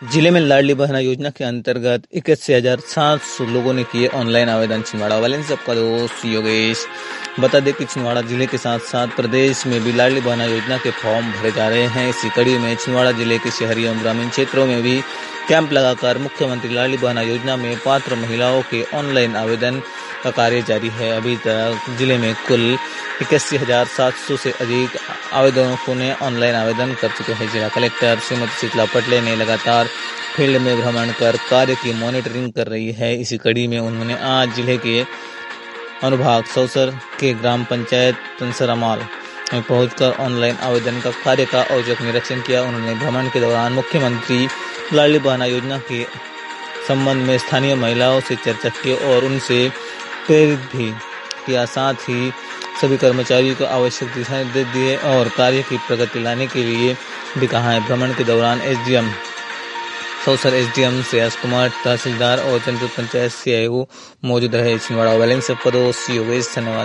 जिले में लाडली बहना योजना के अंतर्गत 81,700 लोगों ने किए ऑनलाइन आवेदन। छिंदवाड़ा वाले सबका दोस्त योगेश बता दें कि छिंदवाड़ा जिले के साथ साथ प्रदेश में भी लाडली बहना योजना के फॉर्म भरे जा रहे हैं। इसी कड़ी में छिंदवाड़ा जिले के शहरी एवं ग्रामीण क्षेत्रों में भी कैंप लगाकर मुख्यमंत्री लाडली बहना योजना में पात्र महिलाओं के ऑनलाइन आवेदन का कार्य जारी है। अभी तक जिले में कुल 81,700 से अधिक आवेदकों ने ऑनलाइन आवेदन कर चुके हैं। जिला कलेक्टर श्रीमती शीतला पटले ने लगातार फील्ड में भ्रमण कर कार्य की मॉनिटरिंग कर रही है। इसी कड़ी में उन्होंने आज जिले के अनुभाग सौसर के ग्राम पंचायत तंसरामाल में पहुंचकर ऑनलाइन आवेदन का कार्य का औचक निरीक्षण किया। उन्होंने भ्रमण के दौरान मुख्यमंत्री लाडली बहना योजना के संबंध में स्थानीय महिलाओं से चर्चा की और उनसे प्रेरित भी किया। साथ ही सभी कर्मचारियों को आवश्यक दिशा निर्देश दिए और कार्य की प्रगति लाने के लिए भी कहा है। भ्रमण के दौरान एसडीएम सौसर, एसडीएम श्रेयस कुमार, तहसीलदार और जनपद पंचायत CIO मौजूद रहे। छिंदवाड़ा वाले सबका दोस्त योगेश, धन्यवाद।